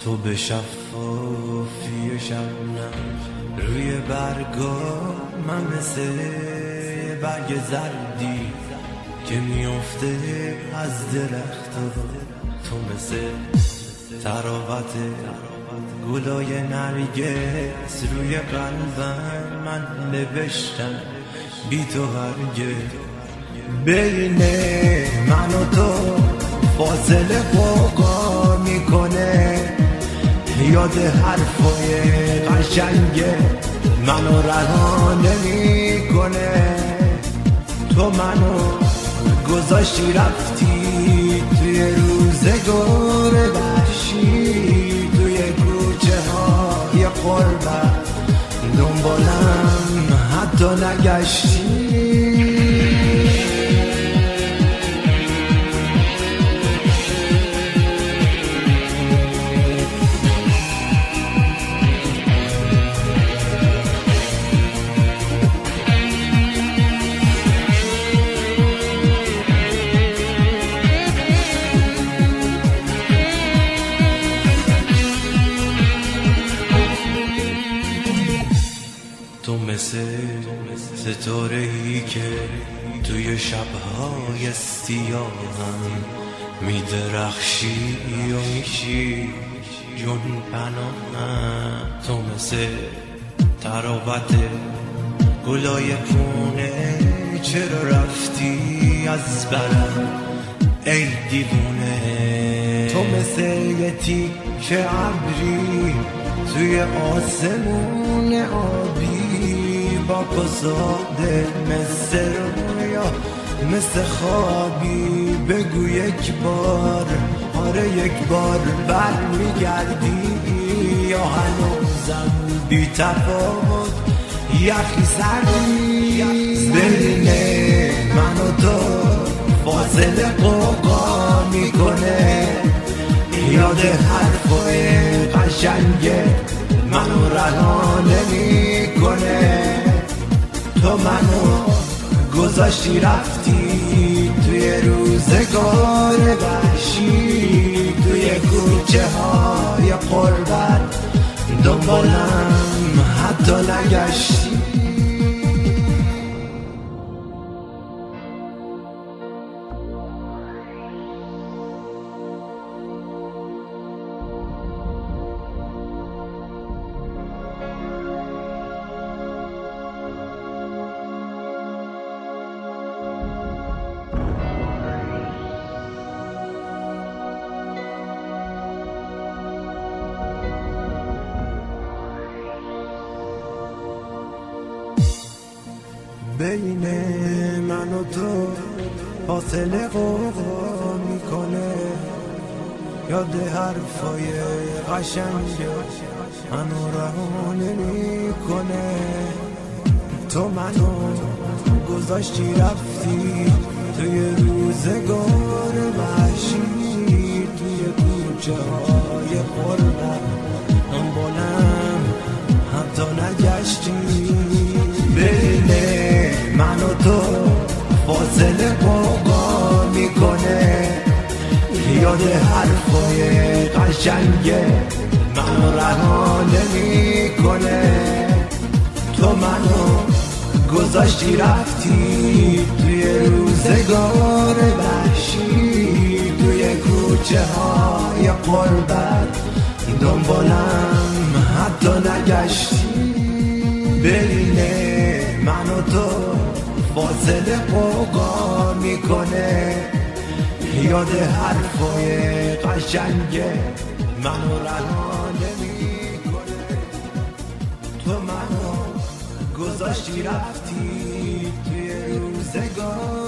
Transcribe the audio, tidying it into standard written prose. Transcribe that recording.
تو به شفافی شبنم روی برگا، من مثل برگ زردی که میفته از درختا. تو مثل تراوت گلای نرگس روی قلبم، من نوشتم بی تو هرگز. بین من و تو فاصله قوقا میکنه، یاد حرفای قشنگه منو رها نمیکنه. تو منو گذاشتی رفتی توی روزگار وحشی، توی کوچه های غربت دنبالم حتی نگشتی. تو مثل ستاره‌ای که توی شب‌های سیاهم میدرخشی و میشی جون پناهم. تو مثل تراوت گلای پونه، چرا رفتی از برم ای دیوونه؟ تو مثل یه تیکه ابری توی آسمون آبی، با پساده مثل رویا مثل خوابی. بگو یک بار، آره یک بار بر میگردی یا هنوزم بی تفاوت یخی سردی؟ بین من و تو فاصله قوقا میکنه، یاد حرفای قشنگه منو رها نمیکنه. تو منو گذاشتی رفتی توی روزگار وحشی، توی کوچه های غربت دنبالم حتی نگشتی. بین من و تو فاصله قوقا میکنه، یاد حرفای قشنگ منو رها نمیکنه. تو منو گذاشتی رفتی توی روزگار وحشی، توی کوچه های غربت دنبالم حتی نگشتی. بین من و تو فاصله قوقا میکنه، یاد حرفای قشنگه منو رها نمیکنه. تو منو گذاشتی رفتی توی روزگار وحشی، توی کوچه های غربت دنبالم حتی نگشتی. بین من و تو فاصله قوقا میکنه، یاد حرفای قشنگه منو رها نمیکنه. تو منو گذاشتی رفتی توی روزگار